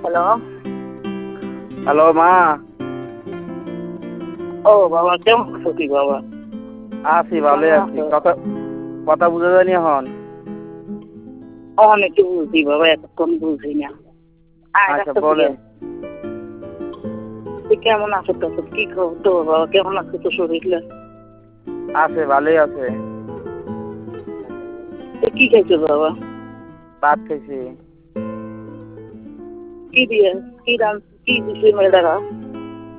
Hello. Hello মা। ও বাবা, কেমন আছো কি বাবা? আছি, ভালোই আছি। কথা কথা বুঝা যায়নি এখন? অনেকে বুঝি বাবা, এতক্ষণ বুঝি না। আচ্ছা বলেন। কেমন আছো তো? কি খবর তো বাবা? কেমন আছো তো শরীরটা? আছে, ভালোই আছে। কি খাইছো বাবা? ভাত খাইছি। কি দিয়ে? কি দিছে মেয়েটারা?